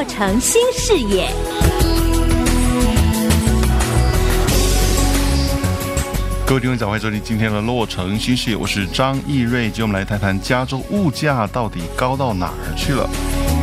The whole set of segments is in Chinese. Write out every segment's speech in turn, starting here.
洛城新视野。 各位听众早，欢迎收听今天的洛城新视野，我是张义瑞。今天我们来谈谈加州物价到底高到哪儿去了。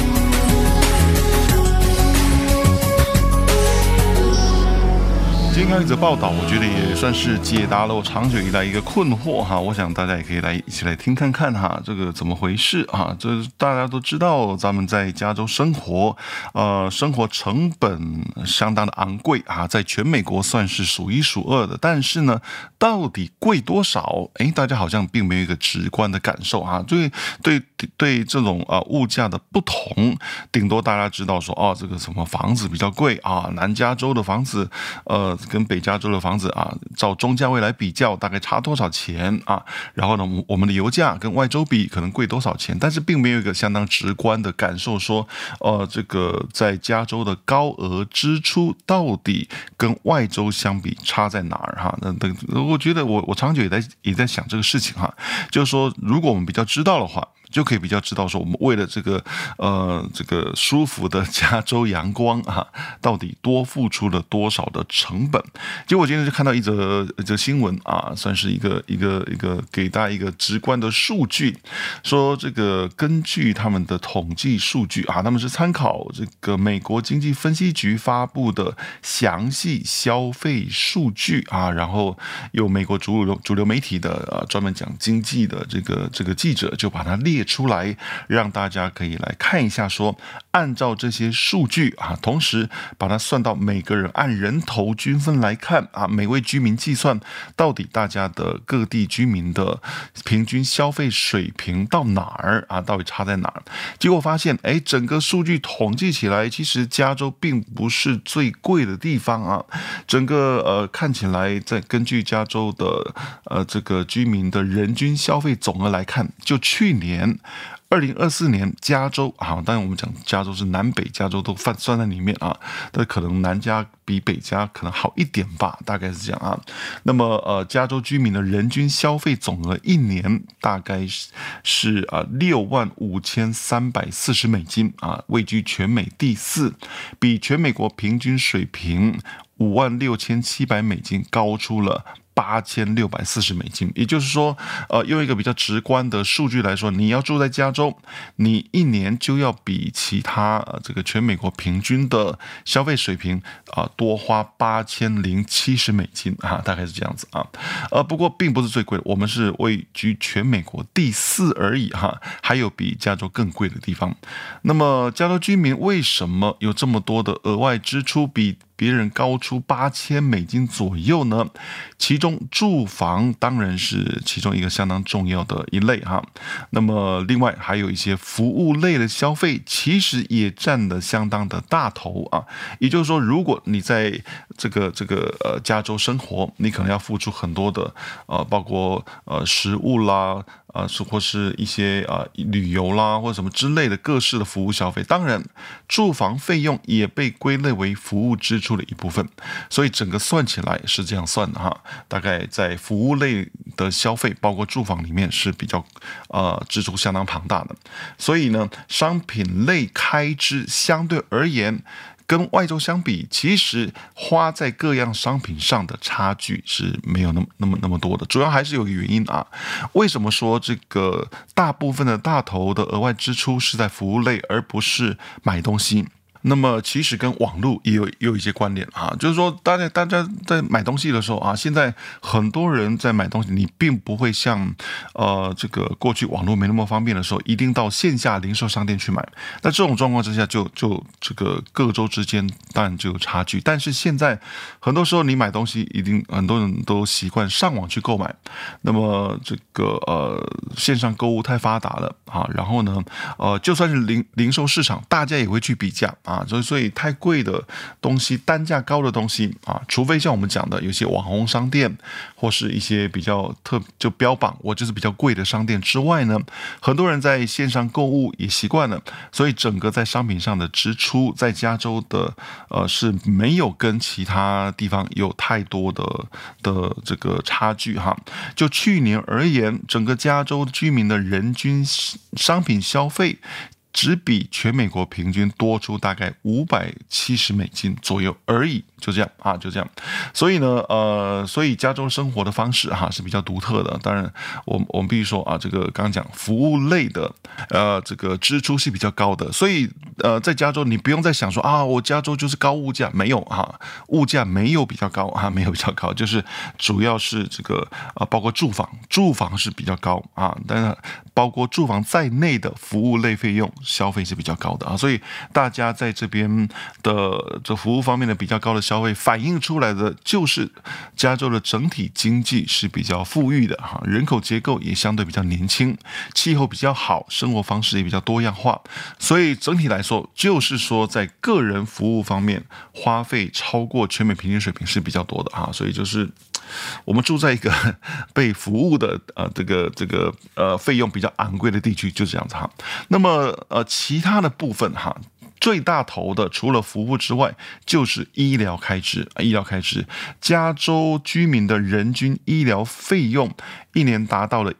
今天看一则报道，我觉得也算是解答了我长久以来一个困惑哈。我想大家也可以一起来听看看哈，这个怎么回事啊？这大家都知道，咱们在加州生活，生活成本相当的昂贵啊，在全美国算是数一数二的。但是呢，到底贵多少？大家好像并没有一个直观的感受啊。对这种物价的不同，顶多大家知道说这个什么房子比较贵啊，南加州的房子跟北加州的房子啊，照中价位来比较，大概差多少钱啊？然后呢，我们的油价跟外州比可能贵多少钱？但是并没有一个相当直观的感受说，这个在加州的高额支出到底跟外州相比差在哪儿哈？我觉得我长久也在想这个事情哈，就是说，如果我们比较知道的话，就可以比较知道说，我们为了这个舒服的加州阳光啊，到底多付出了多少的成本？结果我今天就看到一则新闻啊，算是一个给大家一个直观的数据，说这个根据他们的统计数据啊，他们是参考这个美国经济分析局发布的详细消费数据啊，然后有美国主流媒体的专门讲经济的这个记者就把它列出来，让大家可以来看一下说，按照这些数据啊，同时把它算到每个人按人头均分来看啊，每位居民计算到底大家的各地居民的平均消费水平到哪儿啊，到底差在哪儿？结果发现，整个数据统计起来，其实加州并不是最贵的地方啊，整个看起来，在根据加州的这个居民的人均消费总额来看，就去年2024年加州啊，当然我们讲加州是南北加州都算在里面啊，但可能南加比北加可能好一点吧，大概是这样啊。那么加州居民的人均消费总额一年大概是$65,340啊，位居全美第4，比全美国平均水平$56,700高出了$8,640，也就是说，用一个比较直观的数据来说，你要住在加州，你一年就要比其他这个全美国平均的消费水平多花$8,070啊，大概是这样子啊。不过并不是最贵的，我们是位居全美国第4而已哈，还有比加州更贵的地方。那么加州居民为什么有这么多的额外支出，比别人高出$8,000左右呢？其中住房当然是其中一个相当重要的一类哈。那么另外还有一些服务类的消费，其实也占了相当的大头啊。也就是说，如果你在这个加州生活，你可能要付出很多的包括食物啦。或是一些旅游啦，或者什么之类的各式的服务消费，当然住房费用也被归类为服务支出的一部分，所以整个算起来是这样算的哈。大概在服务类的消费，包括住房里面是比较支出相当庞大的，所以呢，商品类开支相对而言，跟外州相比，其实花在各样商品上的差距是没有那么多的。主要还是有个原因啊，为什么说这个大部分的大头的额外支出是在服务类，而不是买东西？那么其实跟网络也有一些关联啊，就是说大家在买东西的时候啊，现在很多人在买东西，你并不会像这个过去网络没那么方便的时候，一定到线下零售商店去买。那这种状况之下就这个各州之间当然就有差距。但是现在很多时候你买东西，一定很多人都习惯上网去购买。那么这个线上购物太发达了啊，然后呢就算是零售市场，大家也会去比价啊，所以太贵的东西、单价高的东西啊，除非像我们讲的有些网红商店，或是一些比较就标榜我就是比较贵的商店之外呢，很多人在线上购物也习惯了，所以整个在商品上的支出，在加州的是没有跟其他地方有太多的这个差距哈。就去年而言，整个加州居民的人均商品消费只比全美国平均多出大概$570左右而已，就这样啊，就这样。所以呢，所以加州生活的方式是比较独特的。当然，我们必须说啊，这个刚刚讲服务类的这个支出是比较高的，所以在加州你不用再想说啊，我加州就是高物价，没有物价没有比较高没有比较高，就是主要是这个包括住房是比较高但是包括住房在内的服务类费用消费是比较高的所以大家在这边的这服务方面的比较高的消费，反映出来的就是加州的整体经济是比较富裕的人口结构也相对比较年轻，气候比较好，生活方式也比较多样化，所以整体来说，就是说在个人服务方面花费超过全美平均水平是比较多的所以就是我们住在一个被服务的这个费用比较昂贵的地区，就这样子那么其他的部分最大头的除了服务之外，就是医疗开支。加州居民的人均医疗费用一年达到了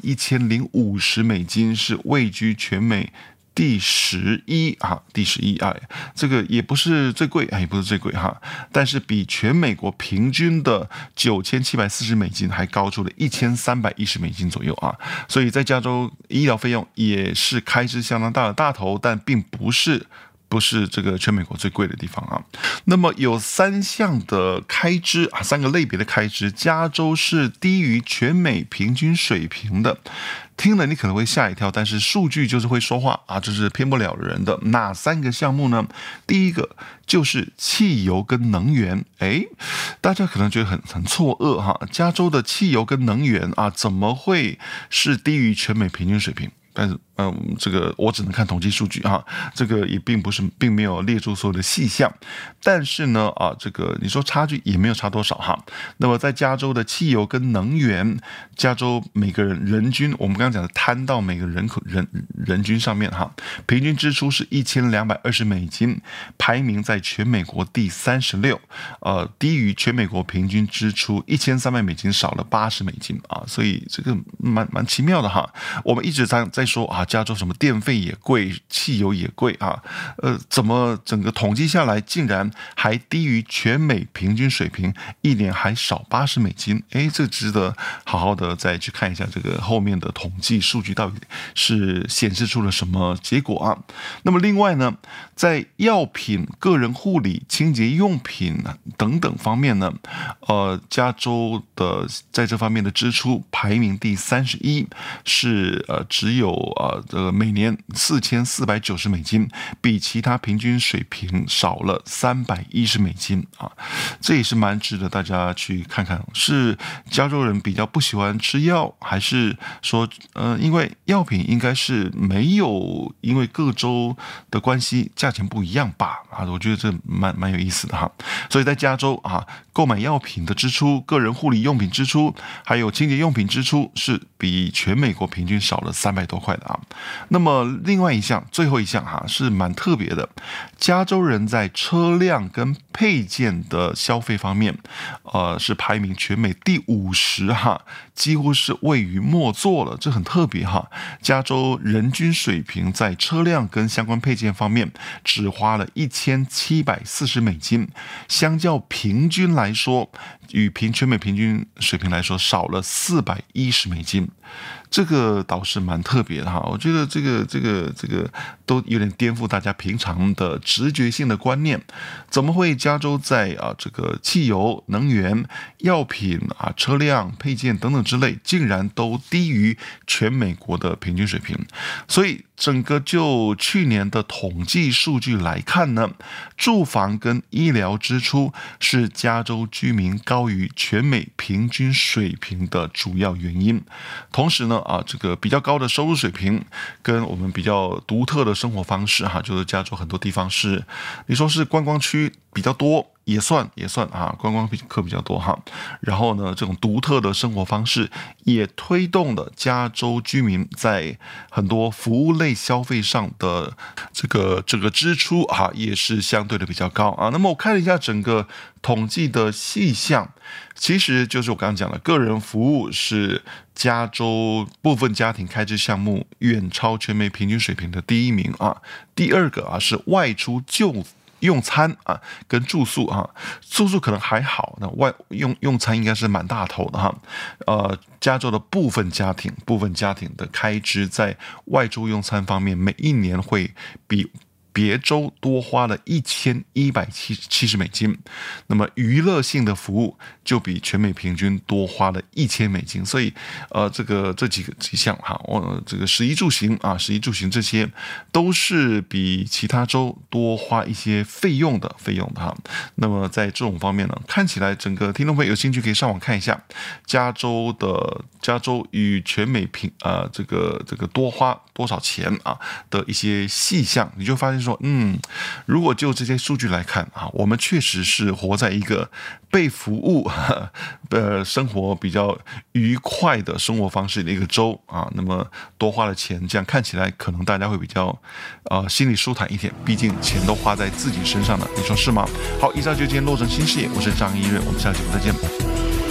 $11,050，是位居全美第11这个也不是最贵，也不是最贵但是比全美国平均的$9,740还高出了$1,310左右所以在加州医疗费用也是开支相当大的大头，但并不是这个全美国最贵的地方那么有3项的开支3个类别的开支，加州是低于全美平均水平的。听了你可能会吓一跳，但是数据就是会说话这是骗不了人的。哪3个项目呢？第一个就是汽油跟能源。大家可能觉得很错愕加州的汽油跟能源怎么会是低于全美平均水平？但是这个我只能看统计数据这个也并没有列出所有的细项，但是呢这个你说差距也没有差多少那么在加州的汽油跟能源，加州每个人均，我们刚刚讲的摊到每个人均上面平均支出是$1,220，排名在全美国第36，低于全美国平均支出$1,300，少了$80所以这个蛮奇妙的我们一直在说加州什么电费也贵，汽油也贵怎么整个统计下来竟然还低于全美平均水平，一年还少$80，这值得好好的再去看一下这个后面的统计数据到底是显示出了什么结果那么另外呢，在药品、个人护理、清洁用品等等方面呢，加州的在这方面的支出排名第31，是只有每年$4,490，比其他平均水平少了$310这也是蛮值得大家去看看，是加州人比较不喜欢吃药，还是说因为药品应该是没有因为各州的关系价钱不一样吧我觉得这蛮有意思的所以在加州购买药品的支出、个人护理用品支出还有清洁用品支出是比全美国平均少了300多块的那么另外最后一项是蛮特别的，加州人在车辆跟配件的消费方面是排名全美第50几乎是位于末座了，这很特别加州人均水平在车辆跟相关配件方面只花了$1,740，相较平均来说，与全美平均水平来说少了$410，这个倒是蛮特别的我觉得这个都有点颠覆大家平常的直觉性的观念，怎么会加州在这个汽油、能源、药品车辆、配件等等之类，竟然都低于全美国的平均水平？所以整个就去年的统计数据来看呢，住房跟医疗支出是加州居民高于全美平均水平的主要原因。同时呢这个比较高的收入水平跟我们比较独特的生活方式就是加州很多地方是你说是观光区比较多， 也算啊，观光客比较多哈。然后呢，这种独特的生活方式也推动了加州居民在很多服务类消费上的这个支出啊，也是相对的比较高啊。那么我看了一下整个统计的细项，其实就是我刚刚讲的，个人服务是加州部分家庭开支项目远超全美平均水平的第1名啊。第2个啊是外出用餐啊，跟住宿啊，住宿可能还好，那用餐应该是蛮大头的哈。加州的部分家庭的开支在外出用餐方面，每一年会比别州多花了$1170，那么娱乐性的服务就比全美平均多花了$1000，所以这几项哈，这个食衣住行这些都是比其他州多花一些费用的哈。那么在这种方面呢，看起来整个听众朋友有兴趣可以上网看一下加州与全美这个多花多少钱啊的一些细项，你就发现说，如果就这些数据来看啊，我们确实是活在一个被服务生活比较愉快的生活方式的一个州啊。那么多花了钱，这样看起来可能大家会比较心里舒坦一点，毕竟钱都花在自己身上了，你说是吗？好，以上就今天洛城新视野，我是张一瑞，我们下期再见。